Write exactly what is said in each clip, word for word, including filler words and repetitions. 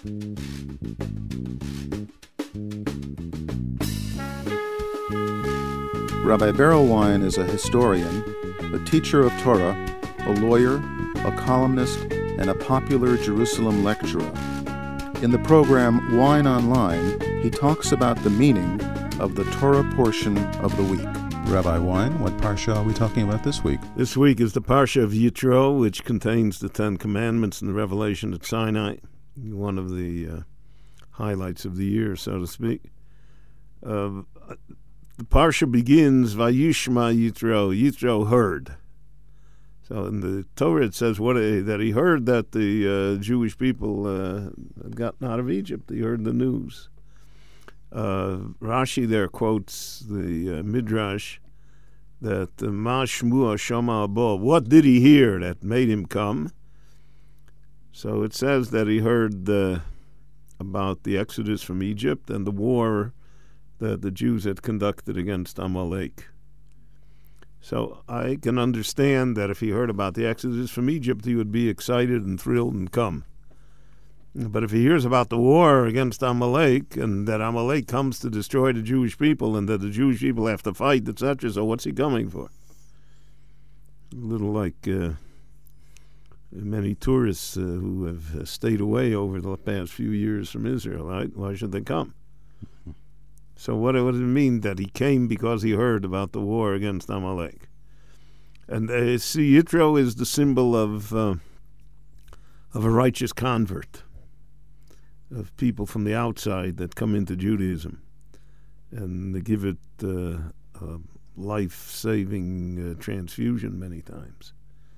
Rabbi Berel Wein is a historian, a teacher of Torah, a lawyer, a columnist, and a popular Jerusalem lecturer. In the program Wein Online, he talks about the meaning of the Torah portion of the week. Rabbi Wein, what parsha are we talking about this week? This week is the parsha of Yitro, which contains the Ten Commandments and the revelation at Sinai, one of the uh, highlights of the year, so to speak. Uh, the parsha begins, Vayishma Yitro, Yitro heard. So in the Torah it says what a, that he heard that the uh, Jewish people uh, had gotten out of Egypt. He heard the news. Uh, Rashi there quotes the uh, Midrash that uh, Ma Shmua Shama Abo. What did he hear that made him come? So it says that he heard uh, about the exodus from Egypt and the war that the Jews had conducted against Amalek. So I can understand that if he heard about the exodus from Egypt, he would be excited and thrilled and come. But if he hears about the war against Amalek and that Amalek comes to destroy the Jewish people and that the Jewish people have to fight, et cetera, so what's he coming for? A little like uh, many tourists uh, who have stayed away over the past few years from Israel, right? Why should they come? So what, what does it mean that he came because he heard about the war against Amalek? And uh, see, Yitro is the symbol of uh, of a righteous convert, of people from the outside that come into Judaism and they give it uh, a life-saving uh, transfusion many times.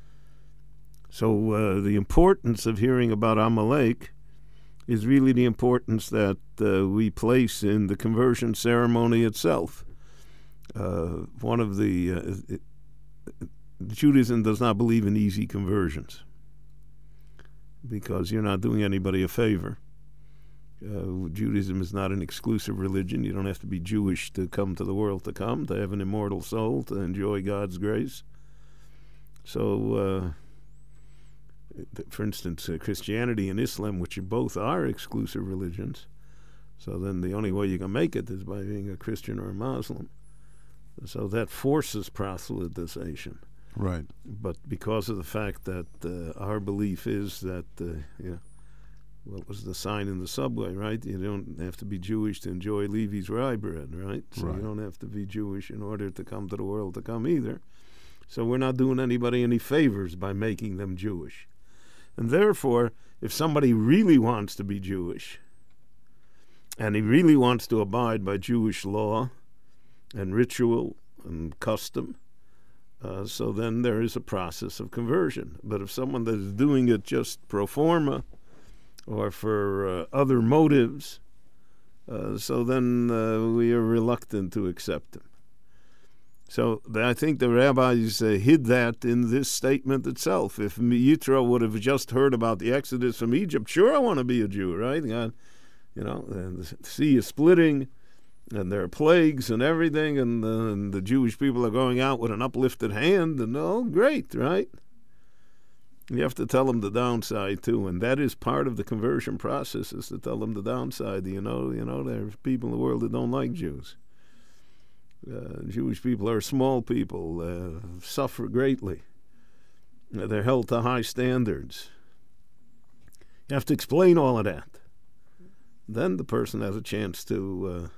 So uh, the importance of hearing about Amalek is really the importance that uh, we place in the conversion ceremony itself. Uh, one of the uh, it, Judaism does not believe in easy conversions because you're not doing anybody a favor. Uh, Judaism is not an exclusive religion. You don't have to be Jewish to come to the world to come, to have an immortal soul, to enjoy God's grace. So, uh, for instance, uh, Christianity and Islam, which both are exclusive religions, so then the only way you can make it is by being a Christian or a Muslim. So that forces proselytization. Right. But because of the fact that uh, our belief is that, uh, you know, what was the sign in the subway, right? You don't have to be Jewish to enjoy Levi's rye bread, right? So right. You don't have to be Jewish in order to come to the world to come either. So we're not doing anybody any favors by making them Jewish. And therefore, if somebody really wants to be Jewish, and he really wants to abide by Jewish law and ritual and custom, uh, so then there is a process of conversion. But if someone that is doing it just pro forma or for uh, other motives, uh, so then uh, we are reluctant to accept him. So I think the rabbis uh, hid that in this statement itself. If Yitro would have just heard about the exodus from Egypt, sure, I want to be a Jew, right? God, you know, and the sea is splitting, and there are plagues and everything, and, uh, and the Jewish people are going out with an uplifted hand, and oh, great, right? You have to tell them the downside too, and that is part of the conversion process, is to tell them the downside. You know, you know, there are people in the world that don't like Jews. Uh, Jewish people are small people, uh, suffer greatly. Uh, they're held to high standards. You have to explain all of that. Then the person has a chance to uh,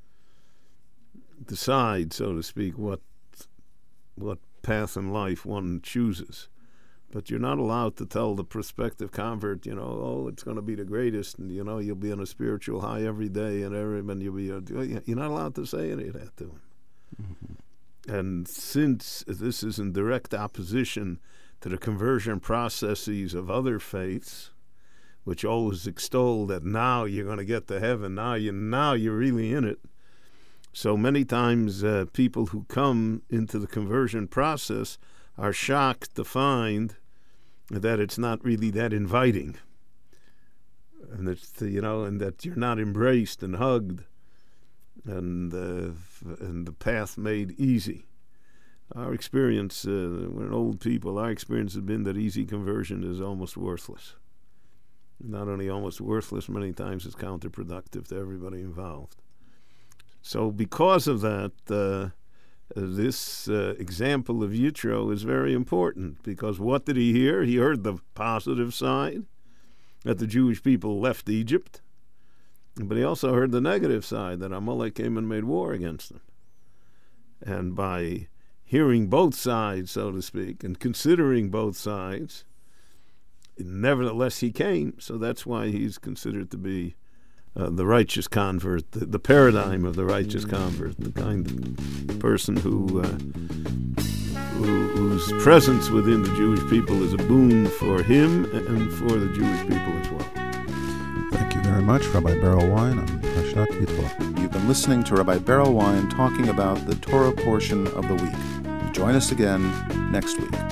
decide, so to speak, what what path in life one chooses. But you're not allowed to tell the prospective convert, you know, oh, it's going to be the greatest, and, you know, you'll be on a spiritual high every day, and every, and you'll be, a, you're not allowed to say any of that to him. Mm-hmm. And since this is in direct opposition to the conversion processes of other faiths, which always extol that now you're going to get to heaven, now, you, now you're really in it. So many times uh, people who come into the conversion process are shocked to find that it's not really that inviting, and it's, you know, and that you're not embraced and hugged, and uh, and the path made easy. Our experience, uh, we're old people. Our experience has been that easy conversion is almost worthless. not only almost worthless, many times it's counterproductive to everybody involved. So because of that, uh, this uh, example of Yitro is very important, because what did he hear? He heard the positive side, that the Jewish people left Egypt, but he also heard the negative side, that Amalek came and made war against them. And by hearing both sides, so to speak, and considering both sides, nevertheless he came. So that's why he's considered to be uh, the righteous convert, the, the paradigm of the righteous convert, the kind of person who, uh, who whose presence within the Jewish people is a boon for him and for the Jewish people as well. Thank you very much, Rabbi Berel Wein on Parshat Yitro. You've been listening to Rabbi Berel Wein talking about the Torah portion of the week. Join us again next week.